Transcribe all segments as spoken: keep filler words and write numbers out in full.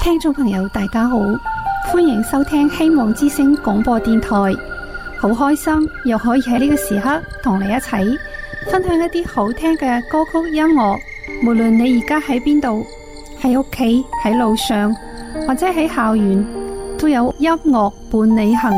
聽眾朋友大家好，歡迎收聽希望之聲廣播電台。好開心又可以喺呢個時刻同你一齊分享一啲好聽嘅歌曲音樂。無論你而家喺邊度，喺屋企、喺路上或者喺校園，都有音樂伴你行。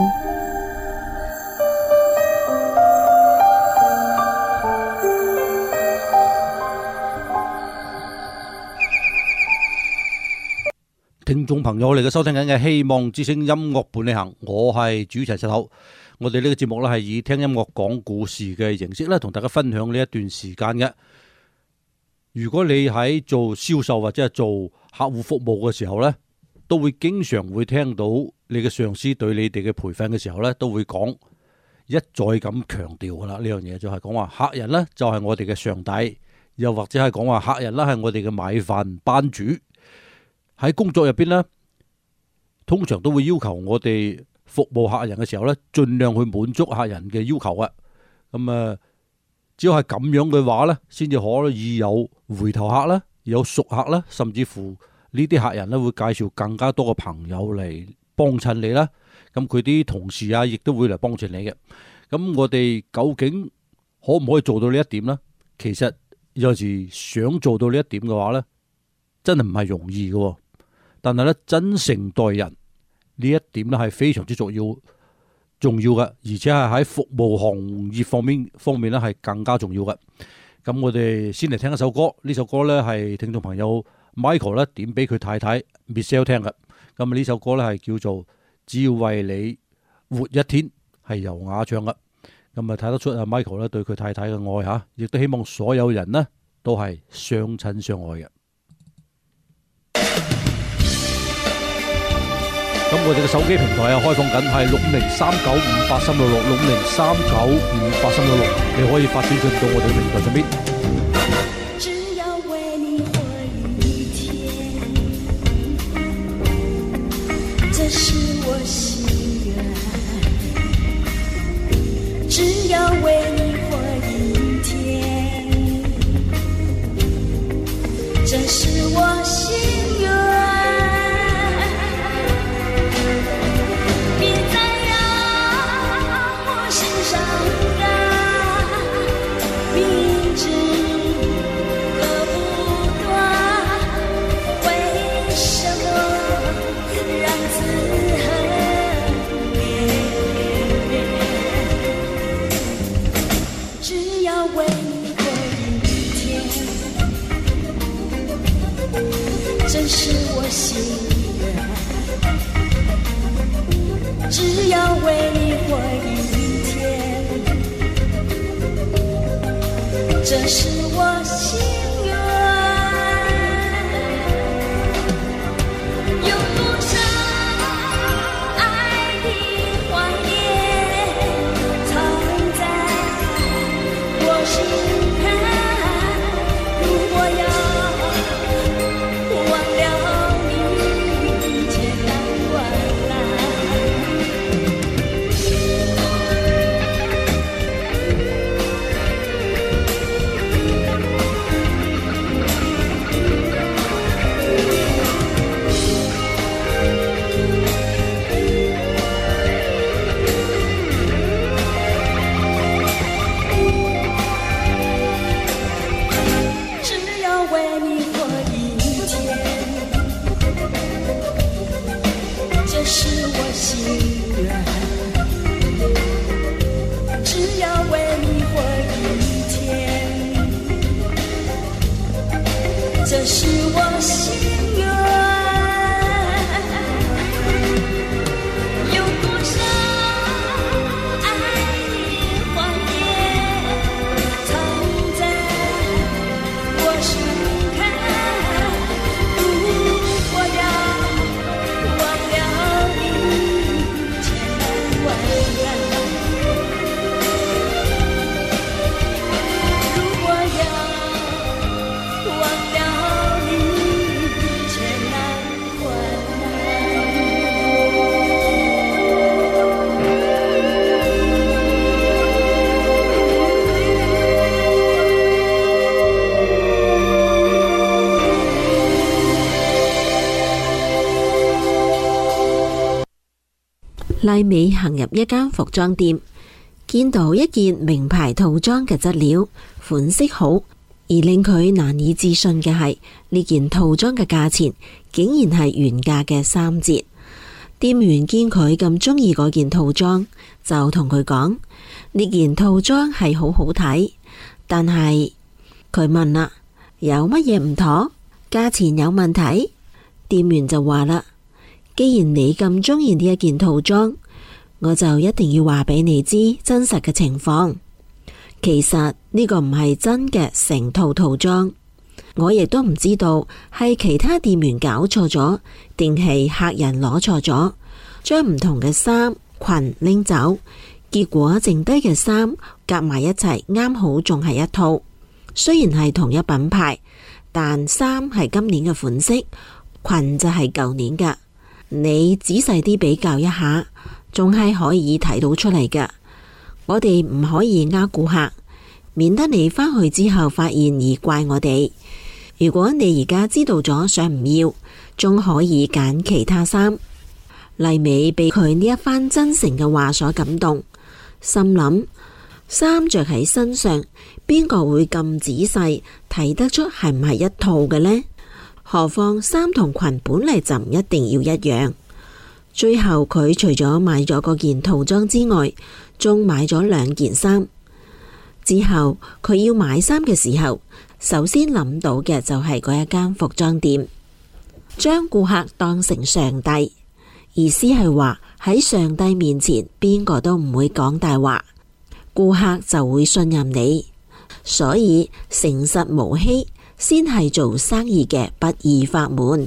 聽眾朋友，你嘅收聽緊嘅希望之聲音樂伴你行，我係主持人石頭。我哋呢個節目咧係以聽音樂講故事嘅形式咧，同大家分享呢一段時間嘅。如果你喺做銷售或者係做客戶服務嘅時候咧，都會經常會聽到你嘅上司對你哋嘅培訓嘅時候咧，都會講一再咁強調噶啦。呢樣嘢就係講話客人咧就係我哋嘅上帝，又或者係講話客人咧係我哋嘅買飯班主。喺工作入邊咧，通常都會要求我哋服務客人嘅時候咧，盡量去滿足客人嘅要求啊。咁啊，只要係咁樣嘅話咧，先至可以有回頭客啦，有熟客啦，甚至乎呢啲客人咧會介紹更加多嘅朋友嚟幫襯你啦。咁佢啲同事啊，亦都會嚟幫襯你嘅。咁我哋究竟可唔可以做到呢一點呢？其實有時想做到呢一點嘅話咧，真係唔係容易嘅。但係咧，真誠待人呢一點咧係非常之重要重要嘅，而且係喺服務行業方面方面咧係更加重要嘅。咁我哋先嚟聽一首歌，呢首歌咧係聽眾朋友 Michael 咧點俾佢太太 Michelle 聽嘅。咁呢首歌咧係叫做只要為你活一天，係由雅唱嘅。咁啊睇得出阿 Michael 咧對佢太太嘅愛吓，亦都希望所有人呢都係相親相愛嘅。咁我哋嘅手機平台啊開放緊係六五零三九五八三六六六五零三九五八三六六，你可以發短信到我哋嘅平台上邊。 只要為你活一天，這是我心願。只要為你活一天，這是我心願。這是我心願，只要為你活一天，這是我心願。有多少愛的懷念藏在我心坎，如果要麗美行入一間服裝店，見到一件名牌套裝嘅質料、款式好，而令佢難以置信嘅係呢件套裝嘅價錢竟然係原價嘅三折。店員見佢咁中意嗰件套裝，就同佢講：呢件套裝係好好睇，但係佢問啦，有乜嘢唔妥？價錢有問題？店員就話啦：既然你咁中意呢一件套裝，我就一定要話俾你知真實嘅情況。其實呢個唔係真嘅成套套裝，我亦都唔知道係其他店員搞錯咗，定係客人攞錯咗，將唔同嘅衫裙拎走，結果剩低嘅衫夾埋一齊，啱好仲係一套。雖然係同一品牌，但衫係今年嘅款式，裙就係舊年㗎。你仔細啲比較一下，仲係可以睇到出嚟㗎。我哋唔可以呃顧客，免得你返去之後發現而怪我哋。如果你而家知道咗想唔要，仲可以揀其他衫。麗美被佢呢一番真誠嘅話所感動，心諗衫着喺身上，邊個會咁仔細睇得出係唔係一套嘅呢？何況衫同裙本嚟就唔一定要一樣。最後佢除咗買咗嗰件套裝之外，仲買咗兩件衫。之後佢要買衫嘅時候，首先諗到嘅就係嗰一間服裝店，將顧客當成上帝，意思係話喺上帝面前，邊個都唔會講大話，顧客就會信任你。所以誠實無欺先係做生意嘅不二法門。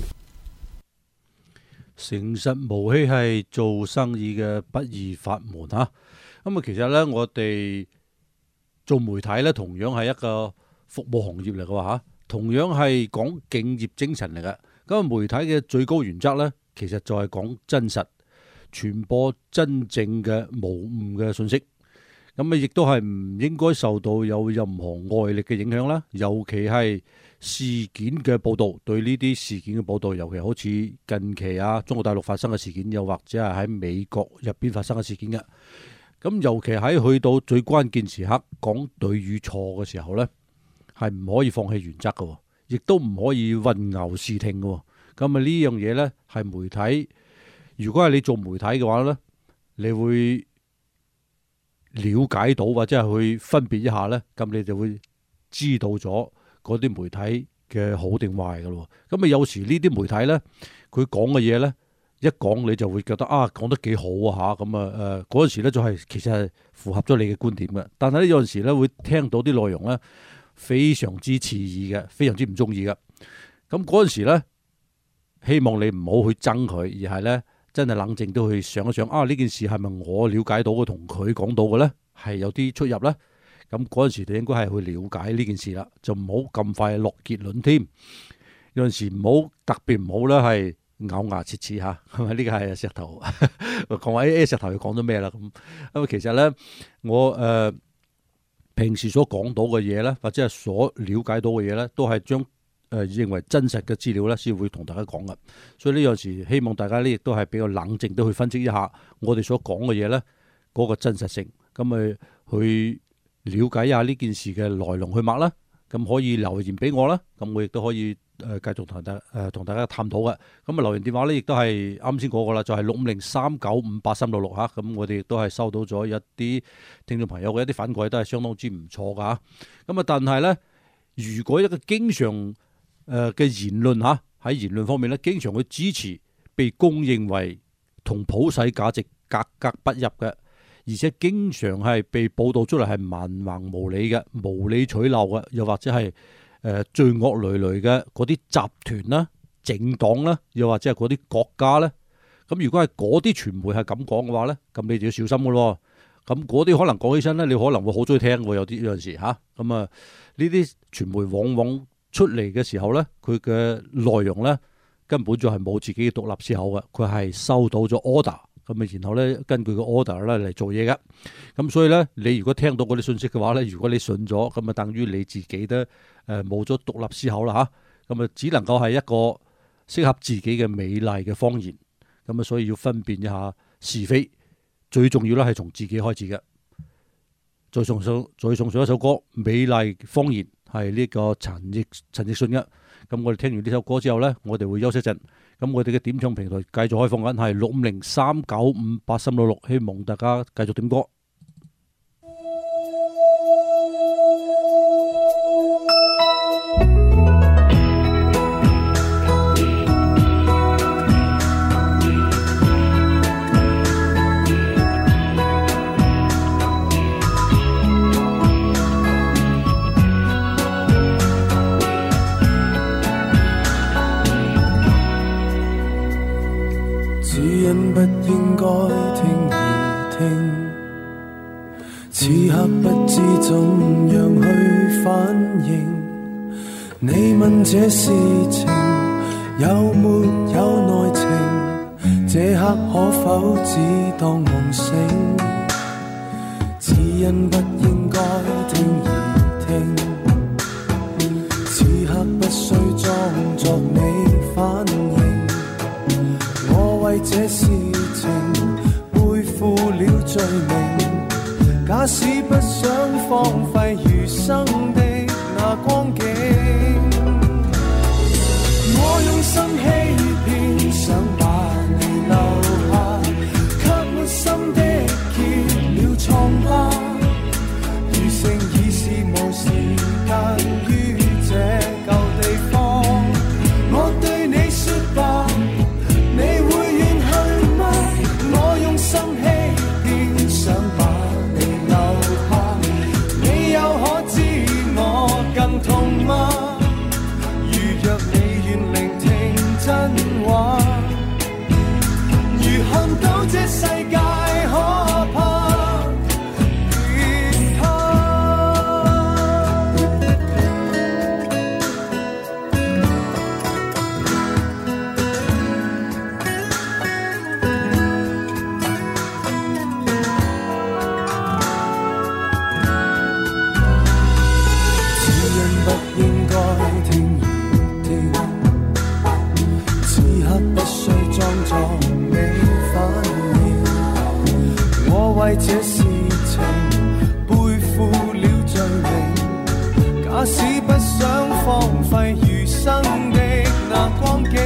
誠實無欺係做生意嘅不二法門吓。咁啊，其實呢，我哋做媒體呢，同樣係一個服務行業嚟嘅吓，同樣係講敬業精神嚟嘅。咁啊，媒體嘅最高原則呢，其實就係講真實，傳播真正嘅無誤嘅信息。咁啊，亦都係唔應該受到有任何外力嘅影響啦。尤其係事件嘅報導，對呢啲事件嘅報導，尤其好似近期啊，中國大陸發生嘅事件，又或者係喺美國入邊發生嘅事件嘅。咁尤其喺去到最關鍵時刻講對與錯嘅時候呢，係唔可以放棄原則嘅，亦都唔可以混淆視聽嘅。咁啊，呢樣嘢呢，係媒體，如果係你做媒體嘅話呢，你會了解到或者係去分別一下呢，咁你就會知道咗嗰啲媒體嘅好定壞嘅咯。咁啊，有時呢啲媒體呢，佢講嘅嘢呢，一講你就會覺得啊，講得幾好啊嚇。咁啊誒嗰陣時咧就係其實係符合咗你嘅觀點嘅，但係咧有陣時咧會聽到啲內容呢，非常之刺耳嘅，非常之唔中意嘅。咁嗰陣時咧，希望你唔好去憎佢，而係呢，真係冷靜都去想一想啊，呢件事係咪我了解到嘅同佢講到嘅呢？係有啲出入呢？咁嗰陣時你應該係去了解呢件事啦，就唔好咁快落結論添。有陣時唔好特別唔好咧，係咬牙切齒嚇，係咪？呢個係石頭講話誒石頭又講咗咩啦？咁咁其實呢，我誒、呃、平時所講到嘅嘢呢，或者係所了解到嘅嘢呢，都係將誒、呃、認為真實嘅資料呢，先會同大家講嘅。所以呢有時希望大家呢，亦都係比較冷靜，都去分析一下我哋所講嘅嘢呢，嗰、那個真實性，咁咪去了解一下呢件事嘅來龍去脈啦。咁可以留言俾我啦，咁我亦都可以誒、呃、繼續同大誒同大家探討嘅。咁啊留言電話呢，亦都係啱先講過啦，就係六五零三九五八三六六嚇。咁我哋亦都係收到咗一啲聽眾朋友嘅一啲反饋，都係相當之唔錯噶嚇。咁啊，但係呢，如果一個經常誒嘅言論嚇喺言論方面呢，經常去支持被公認為同普世價值格格不入嘅，而且經常係被報導出嚟係蠻橫無理嘅、無理取鬧嘅，又或者係誒、呃、罪惡累累嘅嗰啲集團啦、政黨啦，又或者係嗰啲國家咧。咁如果係嗰啲傳媒係咁講嘅話咧，咁你就要小心嘅咯。咁嗰啲可能講起身咧，你可能會好中意聽喎。有啲有陣時嚇，咁啊呢啲傳媒往往出嚟嘅時候咧，佢嘅內容咧根本就係冇自己嘅獨立思考嘅，佢係收到咗 order。咁啊，然後咧根據個 order 咧嚟做嘢嘅，咁所以咧你如果聽到嗰啲信息嘅話咧，如果你信咗，咁啊等於你自己都誒冇咗獨立思考啦嚇，咁啊只能夠係一個適合自己嘅美麗嘅謊言，咁啊所以要分辨一下是非， 最重要咧係從自己開始嘅。再送上再送上一首歌《美麗謊言》，係呢個陳奕陳奕迅嘅。咁我哋聽完呢首歌之後呢，我哋會休息一陣。咁我哋嘅點唱平台繼續開放緊，係六五零三九五八三六六，希望大家繼續點歌。 不應該聽而聽，此刻不知怎樣去反應。你問這事情有沒有內情，這刻可否只當夢醒？只因不應該聽而聽，此刻不需裝作你反應。我為這事情背負了罪名，假使不想荒廢餘生的那光景，我用心欺騙，想把你留下，卻沒心的結了瘡疤，餘生已是無時間於這舊地方。我對你說吧，你會願去嗎？我用心欺騙，想把你留下，你又可知我更痛嗎？如若你願聆聽真話，如看到這世界可怕，別為這事情背負了罪名，假使不想荒廢餘生的那光景，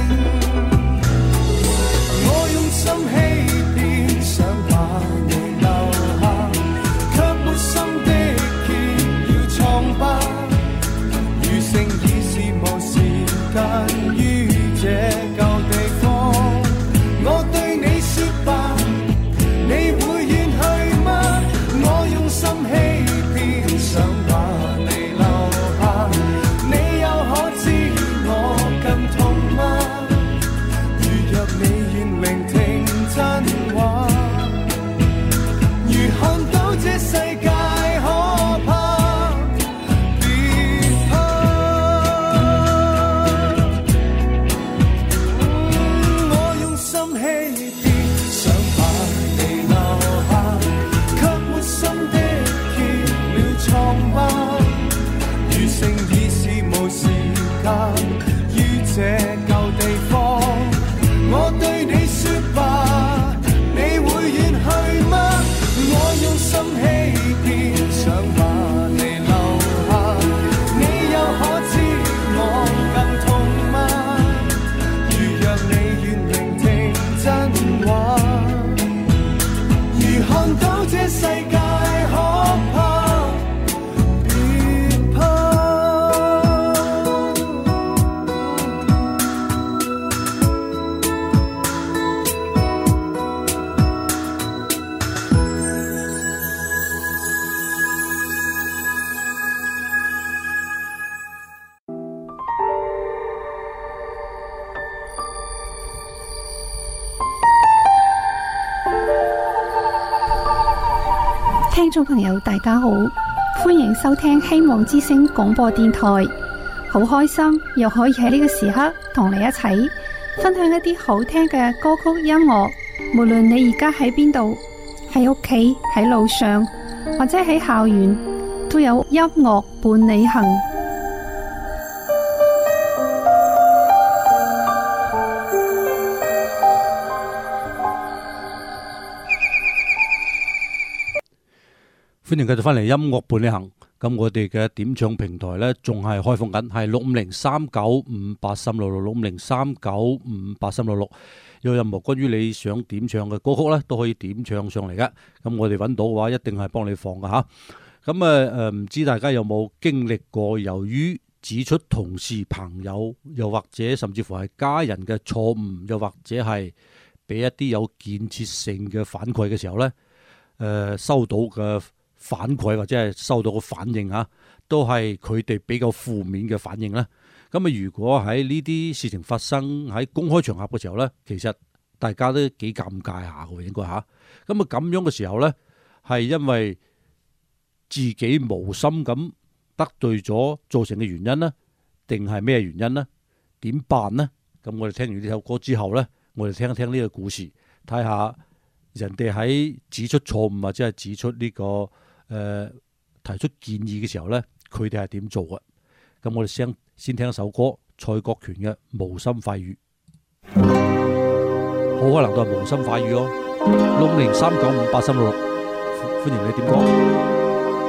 我用心欺騙，想把你留下，卻沒心的結了瘡疤，餘生已是無時間於這舊地方。我對你說吧，你會願去嗎？我用心欺騙，想把你留下，你又可知我更痛嗎？如若你願聆聽真話，如看到這世界可怕，別怕。嗯，我用心欺騙，想把你留下，卻沒心的結了瘡疤，餘生已是無時間於這舊地方。我對你說吧，你會願去嗎？我用心欺騙，想把你留下，你又可知我更痛嗎？如若你願聆聽真話，如看到這世界可怕，別怕。 聽眾朋友大家好，歡迎收聽希望之聲廣播電台。好開心又可以喺呢個時刻同你一齊分享一啲好聽嘅歌曲音樂。無論你而家喺邊度，喺屋企、喺路上或者喺校園，都有音樂伴你行。 歡迎繼續翻嚟音樂伴你行。咁我哋嘅點唱平台呢，仲係開放緊，係六五零三九五八三六六六五零三九五八三六六。有任何關於你想點唱嘅歌曲呢，都可以點唱上嚟嘅。咁我哋揾到嘅話，一定係幫你放㗎吓。咁啊誒，唔知大家有冇經歷過，由於指出同事、朋友，又或者甚至乎係家人嘅錯誤，又或者係俾一啲有建設性嘅反饋嘅時候呢，誒、呃、收到嘅反饋或者係收到嘅反應啊，都係佢哋比較負面嘅反應咧。咁啊，如果喺呢啲事情發生喺公開場合嘅時候咧，其實大家都幾尷尬下嘅，應該吓。咁啊，咁樣嘅時候咧，係因為自己無心咁得罪咗造成嘅原因呢，定係咩原因呢？點辦呢？咁我哋聽完呢首歌之後咧，我哋聽一聽呢個故事，睇下人哋喺指出錯誤或者係指出呢、這個誒、呃、提出建議嘅時候咧，佢哋係點做嘅？咁我哋先先聽一首歌，蔡國權嘅《無心快語》，好可能都係無心快語哦。六零三九五八三六六，歡迎你點歌。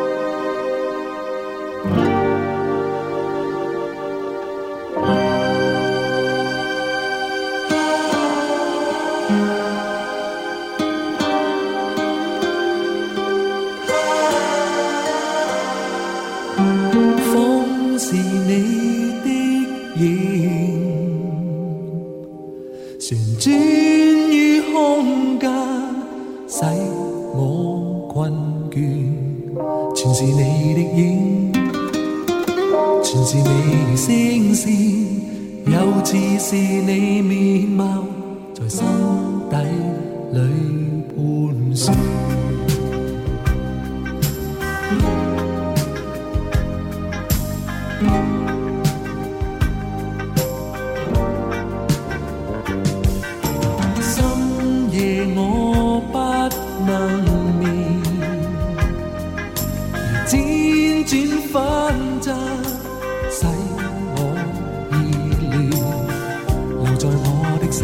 是你的影，旋轉於空間，使我困倦。全是你的影，全是你聲線，又似是你面貌，在心底裏盤旋。深夜我不能眠，而輾轉反側，使我意亂，留在我的心，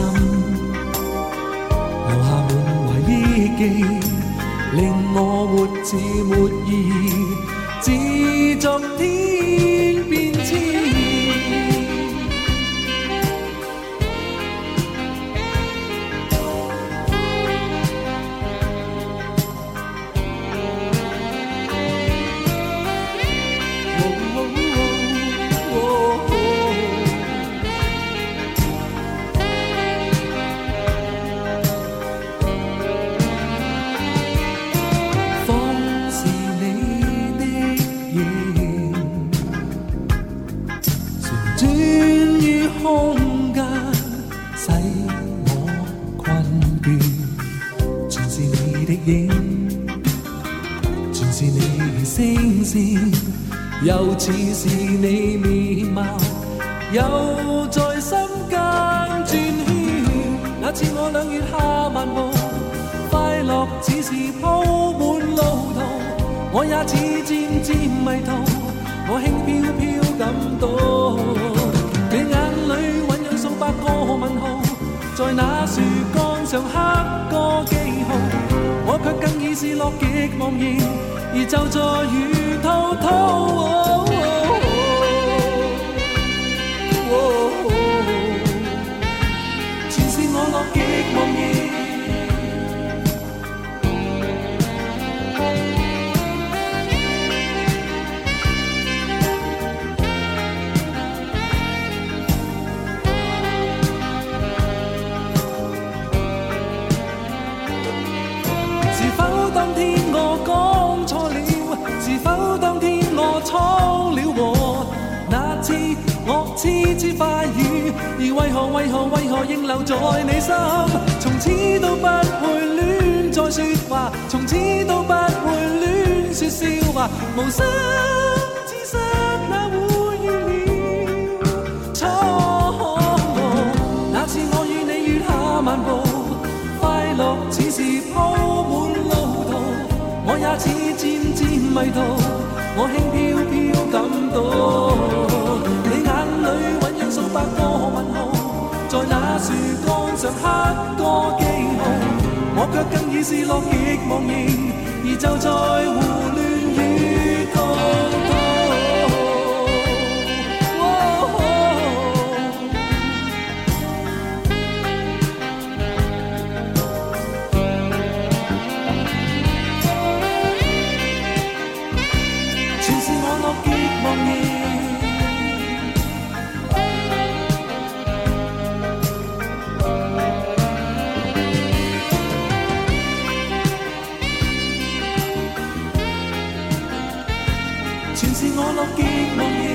留下滿懷憶記，令我活似沒意義，自作天變遷。又似是你面貌，又在心間轉圈。那次我兩月下漫步，快樂似是鋪滿路途，我也似漸漸迷途，我輕飄飄感到你眼裏醞釀數百個問號，在那樹幹上刻個記號，我卻更已是樂極忘形，而就在如滔滔。全是我樂極忘形。是否當天我講錯了？是否當天我闖了禍？那次我痴痴快語，而為何為何為何仍留在你心？從此都不會亂再說話，從此都不會亂說笑話，無心之失哪會預料錯誤？那次我與你月下漫步，快樂似是鋪滿路途，我也似漸漸迷途，我輕飄飄感到你眼裏醞釀數百個問號，在那樹幹上刻個記號，我卻更已是樂極忘形，而就在胡亂全是我樂見夢兒。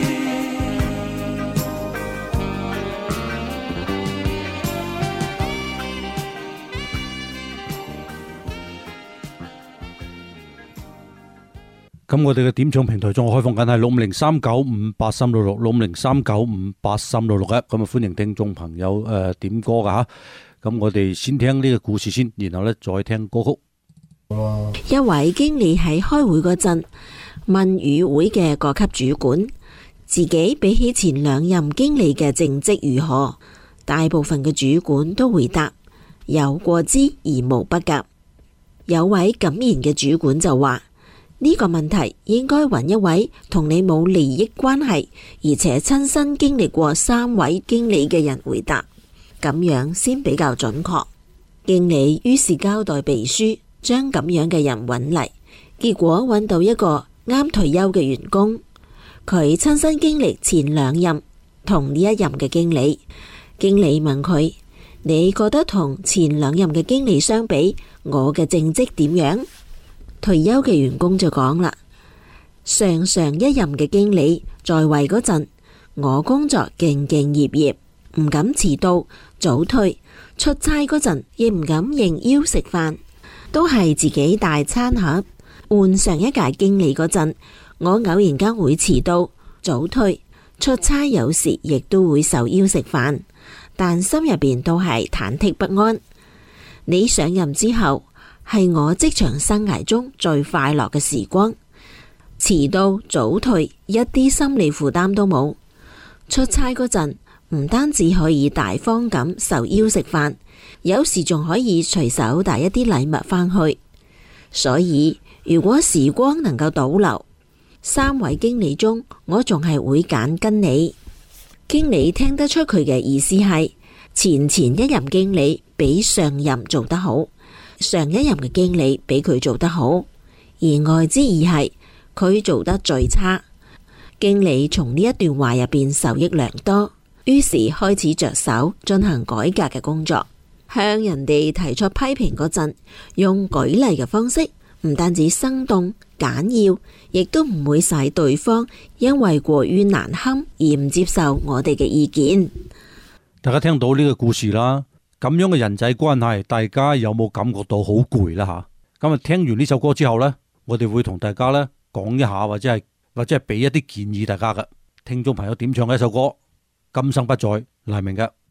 咁我哋嘅點唱平台仲開放緊係六五零三九五八三六六六五零三九五八三六六嘅，咁啊歡迎聽眾朋友誒、呃、點歌噶吓。咁我哋先聽呢個故事先，然後咧再聽歌曲。 一位經理喺開會嗰陣問與會嘅各級主管，自己比起前兩任經理嘅政績如何？大部分嘅主管都回答有過之而無不及。有位敢言嘅主管就話，呢個問題應該揾一位同你冇利益關係，而且親身經歷過三位經理嘅人回答，咁樣先比較準確。經理於是交代秘書將咁樣嘅人揾嚟，結果揾到一個啱退休嘅員工，佢親身經歷前兩任同呢一任嘅經理。經理問佢，你覺得同前兩任嘅經理相比，我嘅政績點樣？退休嘅員工就講啦，上上一任嘅經理在位嗰陣，我工作兢兢業業，唔敢遲到早退，出差嗰陣亦唔敢應邀食飯，都係自己帶餐盒。換上一屆經理嗰陣，我偶然間會遲到早退，出差有時亦都會受邀食飯，但心入邊都係忐忑不安。你上任之後，係我職場生涯中最快樂嘅時光，遲到早退一啲心理負擔都冇。出差嗰陣唔單止可以大方咁受邀食飯，有時仲可以隨手帶一啲禮物返去。所以如果時光能夠倒流，三位經理中我仲係會揀跟你。經理聽得出佢嘅意思係前前一任經理比上任做得好，上一任嘅經理比佢做得好，而外之意係佢做得最差。經理從呢一段話入邊受益良多，於是開始着手進行改革嘅工作。向人哋提出批評嗰陣，用舉例嘅方式，唔單止生動簡要，亦都唔會使對方因為過於難堪而唔接受我哋嘅意見。 大家聽到呢個故事啦，咁樣嘅人際關係，大家有冇感覺到好攰啦吓？咁啊，聽完呢首歌之後呢，我哋會同大家呢講一下，或者係或者係俾一啲建議大家嘅。聽眾朋友點唱嘅一首歌《今生不再》，黎明嘅。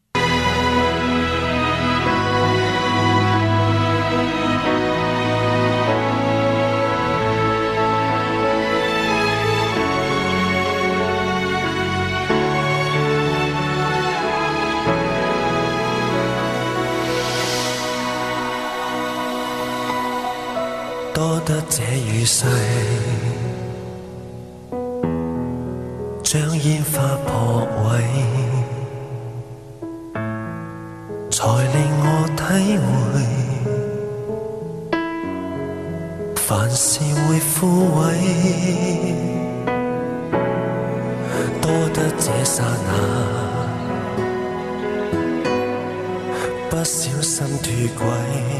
多得這與世，將煙花撲毀，才令我體會，凡事會枯萎。多得這剎那，不小心脫軌。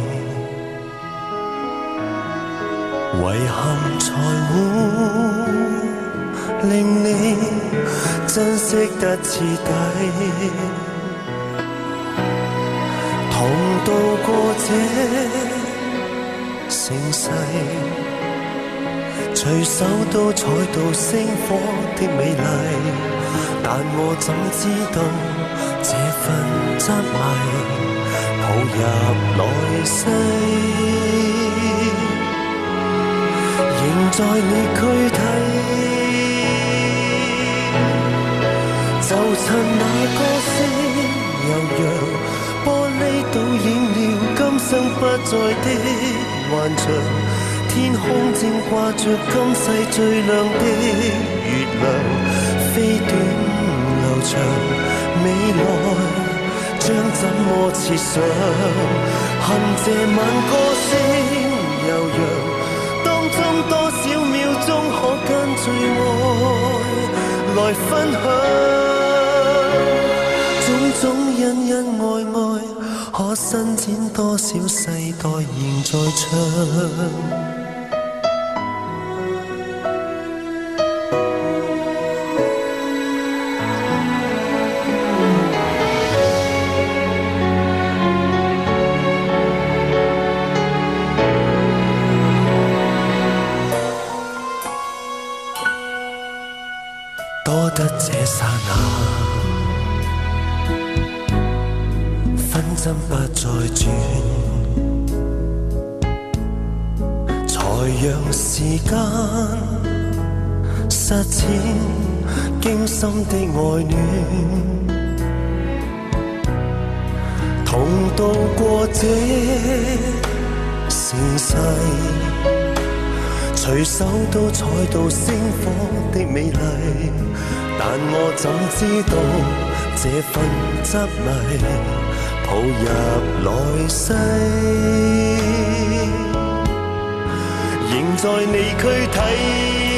遺憾才會令你珍惜得徹底，同渡過這盛世，隨手都採到星火的美麗，但我怎知道這份執迷抱入來世，仍在你軀體，就趁那歌聲悠揚，玻璃倒映了今生不再的幻象。天空正掛着今世最亮的月亮，飛短流長，未來將怎麼設想？恨這晚歌聲悠揚，多少秒鐘可跟最愛來分享，種種恩恩愛愛，可伸展多少世代仍在唱。 多得這剎那，分針不再轉，才讓時間實踐驚心的愛戀，同渡過這盛世，隨手都採到星火的美麗，但我怎知道這份執迷抱入來世，仍在你軀體。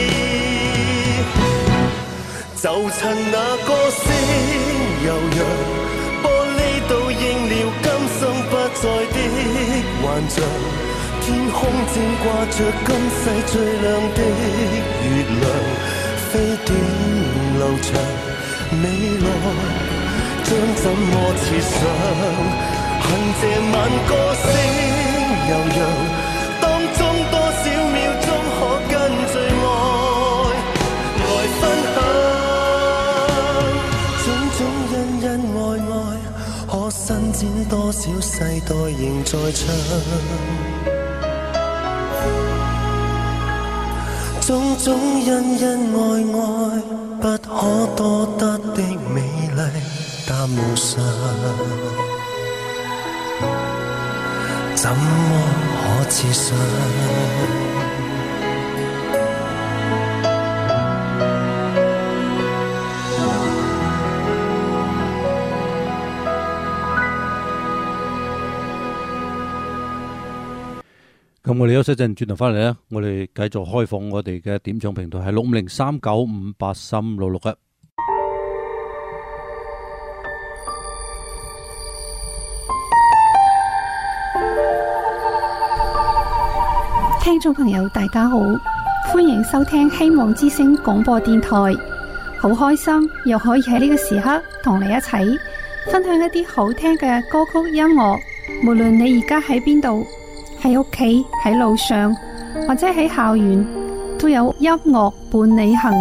就趁那歌聲悠揚，玻璃倒映了今生不再的幻象，天空正掛着今世最亮的月亮，飛短流長，未來將怎麼設想？恨這晚歌聲悠揚，當中多少秒鐘可跟最愛來分享？種種恩恩愛愛，可伸展多少世代仍在唱？種種恩恩愛愛，不可多得的美麗，但無常，怎麼可設想？ 咁我哋休息陣，轉頭翻嚟咧，我哋繼續開放我哋嘅點唱平台，係六五零三九五八三六六嘅。 聽眾朋友大家好，歡迎收聽希望之聲廣播電台，好開心又可以喺呢個時刻同你一齊分享一啲好聽嘅歌曲音樂，無論你而家喺邊度，喺屋企、喺路上或者喺校園，都有音樂伴你行。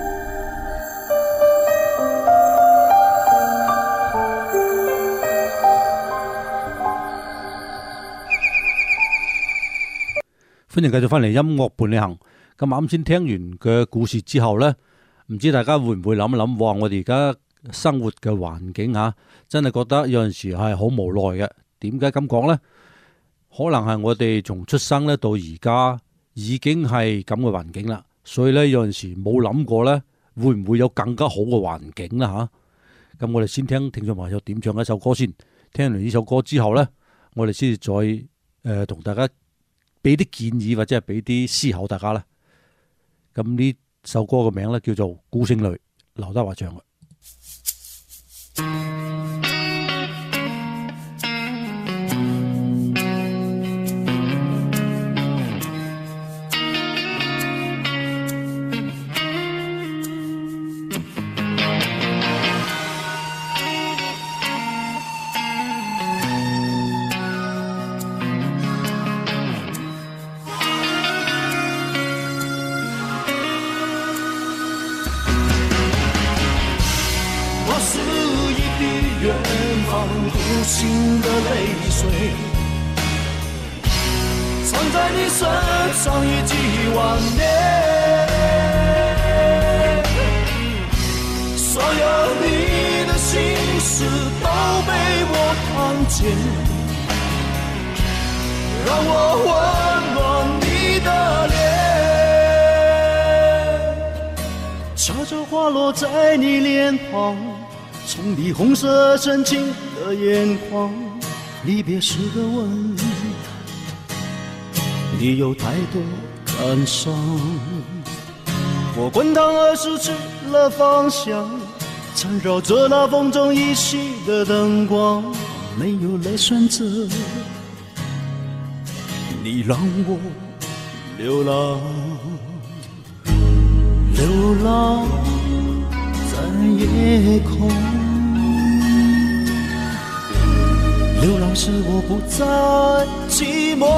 歡迎繼續翻嚟音樂伴你行。咁啱先聽完嘅故事之後呢，唔知大家會唔會諗一諗，哇！我哋而家生活嘅環境吓，真係覺得有陣時係好無奈嘅。點解咁講呢？可能係我哋從出生咧到而家已經係咁嘅環境啦，所以咧有陣時冇諗過咧，會唔會有更加好嘅環境啦吓？咁我哋先聽聽眾朋友點唱一首歌先，聽完呢首歌之後咧，我哋先至再誒同、呃、大家俾啲建議或者係俾啲思考大家啦。咁呢首歌嘅名咧叫做《孤星淚》，劉德華唱嘅。 无情的泪水，藏在你身上已几万年，所有你的心事都被我看见，让我温暖你的脸，悄悄滑落在你脸庞，从你红色深情的眼眶，离别时的吻，你有太多感伤。我滚烫而失去了方向，缠绕着那风中依稀的灯光，没有了选择，你让我流浪，流浪在夜空。流浪使我不再寂寞，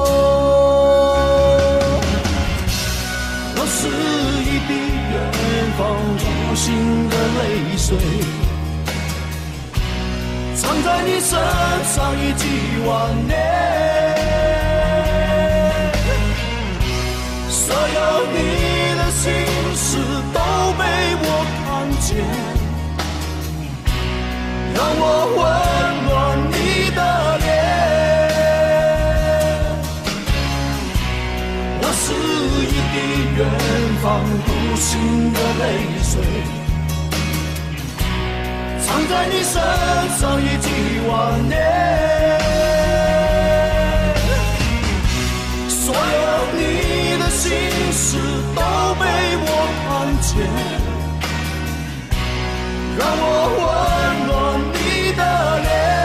若是一笔远方无形的泪水，藏在你身上已几万年。所有你的心事都被我看见，让我温暖你的脸。我是一滴远方无形的泪水，藏在你身上已几万年。所有你的心事都被我看见，让我温暖你的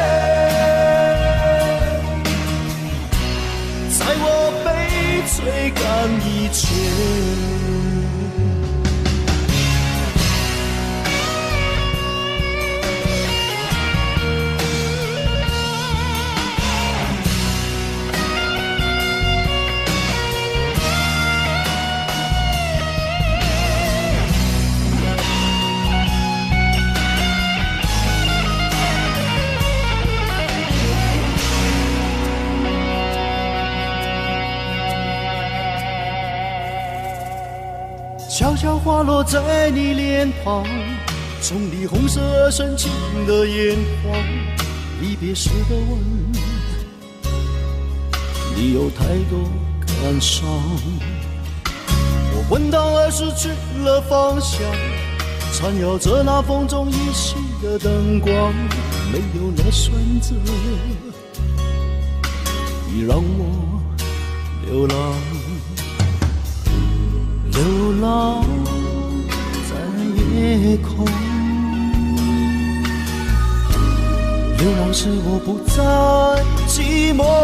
脸，在我被吹干以前。悄悄滑落在你脸庞，从你红色而深情的眼眶，离别时的吻，你有太多感伤。我闻到爱失去了方向，缠绕着那风中依稀的灯光，没有了选择，你让我流浪。流浪在夜空，流浪使我不再寂寞。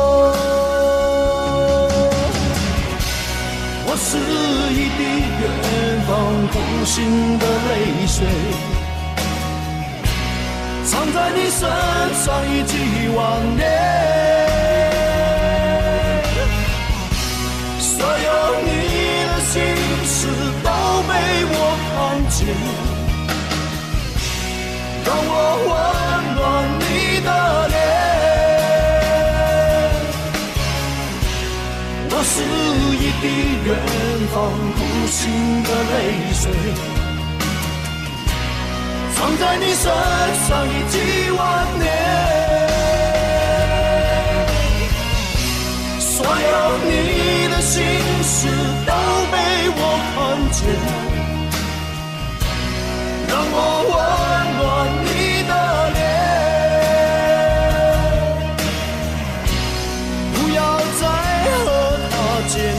我是一滴远方无形的泪水，藏在你身上已几万年。所有你心事都被我看见，让我温暖你的脸。我是一滴远方无形的泪水，藏在你身上已几万年。所有你的心事都被我看见，让我温暖你的脸，不要再和他见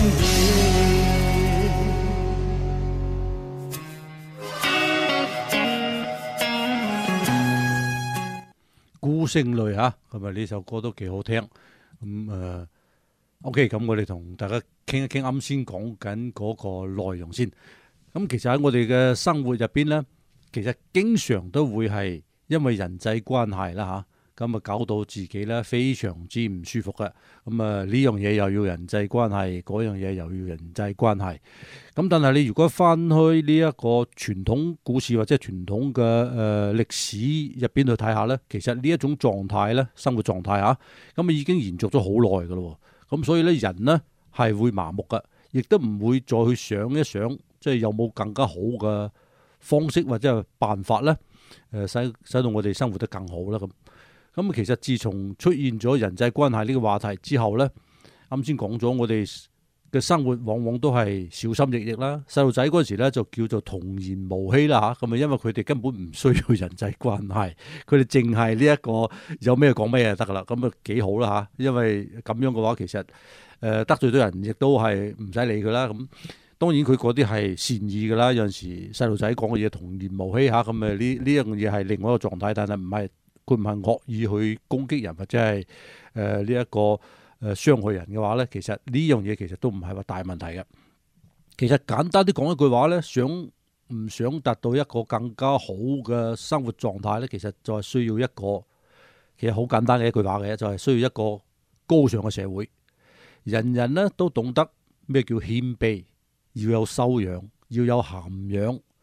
面。孤星淚啊，咁啊呢首歌都幾好聽，咁誒。呃 OK， 咁我哋同大家傾一傾啱先講緊嗰個內容先。咁其實喺我哋嘅生活入邊咧，其實經常都會係因為人際關係啦嚇，咁啊搞到自己咧非常之唔舒服嘅。咁啊呢樣嘢又要人際關係，嗰樣嘢又要人際關係。咁但係你如果翻去呢一個傳統故事或者傳統嘅誒歷史入邊去睇下咧，其實呢一種狀態咧，生活狀態嚇，咁啊已經延續咗好耐㗎咯。咁所以咧，人呢係會麻木嘅，亦都唔會再去想一想，即係有冇更加好嘅方式或者係辦法咧，誒使使到我哋生活得更好啦。咁咁其實自從出現咗人際關係呢個話題之後咧，啱先講咗，我哋嘅生活往往都係小心翼翼啦。細路仔嗰陣時咧就叫做童言無欺啦嚇，咁啊因為佢哋根本唔需要人際關係，佢哋淨係呢一個有咩講咩就得噶啦，咁啊幾好啦嚇。因為咁樣嘅話，其實誒得罪到人亦都係唔使理佢啦。咁當然佢嗰啲係善意噶啦，有陣時細路仔講嘅嘢童言無欺嚇，咁啊呢呢樣嘢係另外一個狀態，但係唔係佢唔係惡意去攻擊人或者係誒呢一個。誒傷害人嘅話咧，其實呢樣嘢其實都唔係話大問題嘅。其實簡單啲講一句話咧，想唔想達到一個更加好嘅生活狀態咧，其實就係需要一個，其實好簡單嘅一句話嘅，就係需要一個高尚嘅社會。人人咧都懂得咩叫謙卑，要有修養，要有涵養，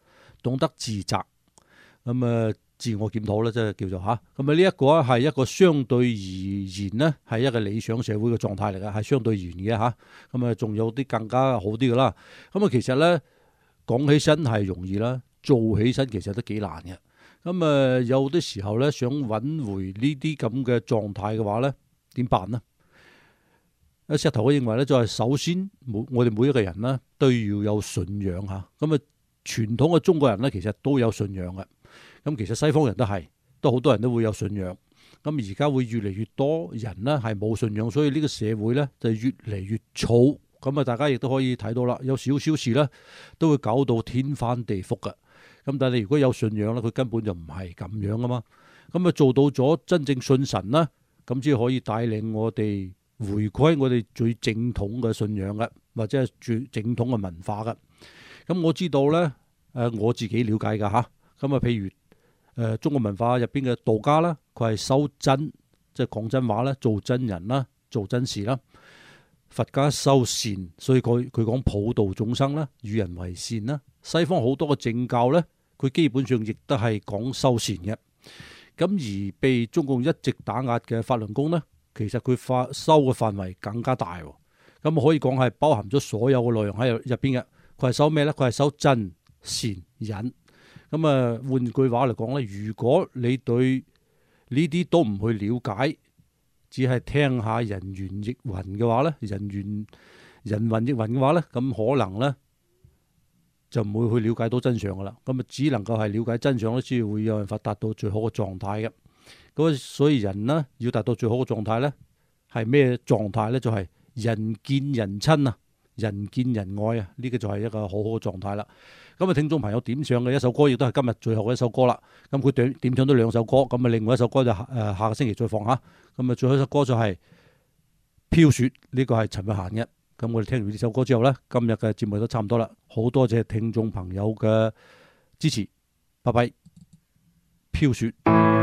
懂得自責，咁啊自我檢討咧，即係叫做嚇。咁啊呢一個係一個相對而言呢，係一個理想社會嘅狀態嚟嘅，係相對而言嘅嚇。咁啊仲有啲更加好啲嘅啦。咁啊其實咧講起身係容易啦，做起身其實都幾難嘅。咁啊有啲時候咧想揾回呢啲咁嘅狀態嘅話咧，點辦呢？阿石頭我認為咧，就係首先每我哋每一個人咧都要有信仰嚇。咁啊傳統嘅中國人咧其實都有信仰嘅。咁其實西方人都係，都好多人都會有信仰。咁而家會越嚟越多人咧係冇信仰，所以呢個社會咧就越嚟越躁。咁啊大家亦都可以睇到啦，有少少事咧都會搞到天翻地覆嘅。咁但係你如果有信仰咧，佢根本就唔係咁樣噶嘛。咁啊做到咗真正信神啦，咁先可以帶領我哋回歸我哋最正統嘅信仰嘅，或者係最正統嘅文化嘅。咁我知道咧，誒我自己了解噶吓。咁啊譬如誒中國文化入邊嘅道家啦，佢係修真，即係講真話啦，做真人啦，做真事啦。佛家修善，所以佢佢講普度眾生啦，與人為善啦。西方好多嘅政教咧，佢基本上亦都係講修善嘅。咁而被中共一直打壓嘅法輪功咧，其實佢發修嘅範圍更加大，咁可以講係包含咗所有嘅內容喺入入邊嘅。佢係修咩咧？佢係修真善忍。咁啊，換句話嚟講咧，如果你對呢啲都唔去了解，只係聽下人云亦云嘅話咧，人云人云亦云嘅話咧，咁可能咧就唔會去了解到真相噶啦。咁啊，只能夠係了解真相咧，先會有辦法達到最好嘅狀態嘅。咁所以人呢，要達到最好嘅狀態咧，係咩狀態咧？就係人見人親啊，人見人愛啊，呢個就係一個好好嘅狀態啦。咁啊，聽眾朋友點唱嘅一首歌，亦都係今日最後嘅一首歌啦。咁佢點點唱都兩首歌，咁啊，另外一首歌就誒下個星期再放下。咁啊，最後一首歌就係《飄雪》，呢個係陳慧嫻嘅。咁我哋聽完呢首歌之後咧，今日嘅節目都差唔多啦。好多謝聽眾朋友嘅支持，拜拜。《飄雪》。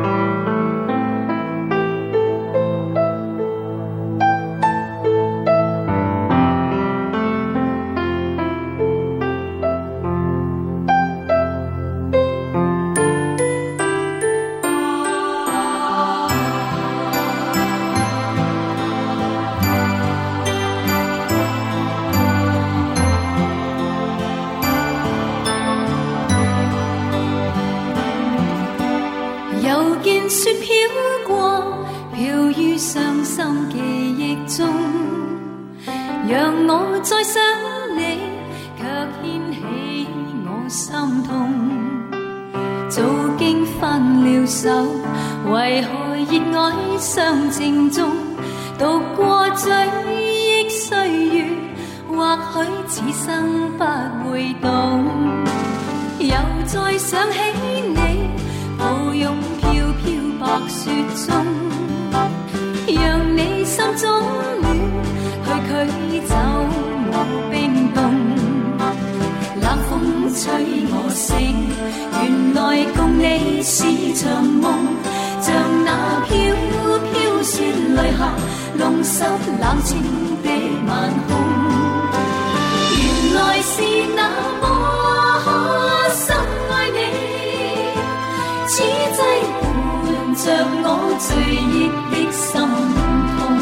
雪飄過，飄於傷心記憶中，讓我再想你，卻掀起我心痛。早經分了手，為何熱愛相正中？度過追憶歲月，或許此生不會懂。又再想起你，抱擁飄飄白雪中，讓你心中暖，去驅走我冰凍。冷風吹我醒，原來共你是場夢，像那飄飄雪淚下，弄濕冷清的晚空。原來是那麼深愛你，此際伴着我醉憶的心痛。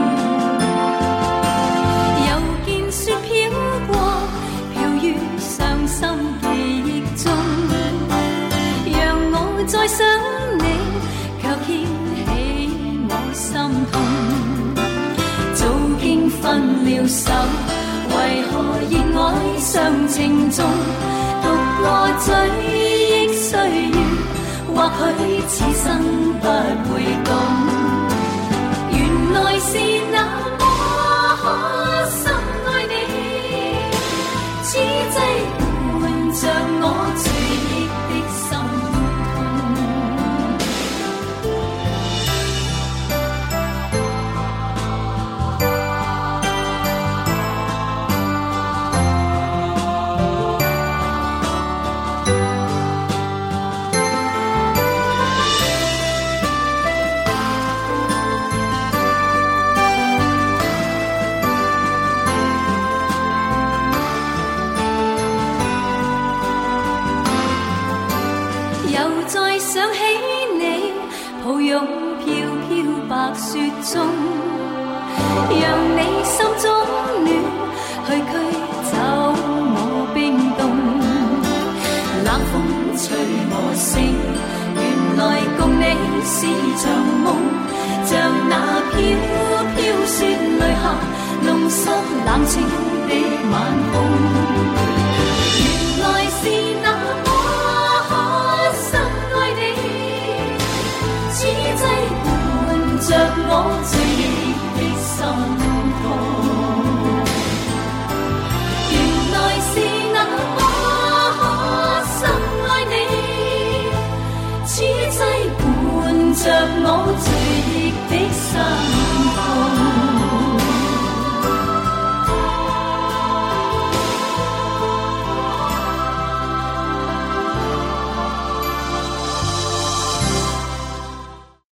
又見雪飄過，飄於傷心記憶中，讓我再想你，卻掀起我心痛。早經分了手，為何熱愛相情中？獨我追憶歲月，或許此生不會懂。原來是那麼深愛你，此際伴着我醉憶的心雪中，讓你心中暖去驅走我冰凍。冷風隨我醒，原來共你是場夢，像那飄飄雪淚下，弄濕冷清的晚空。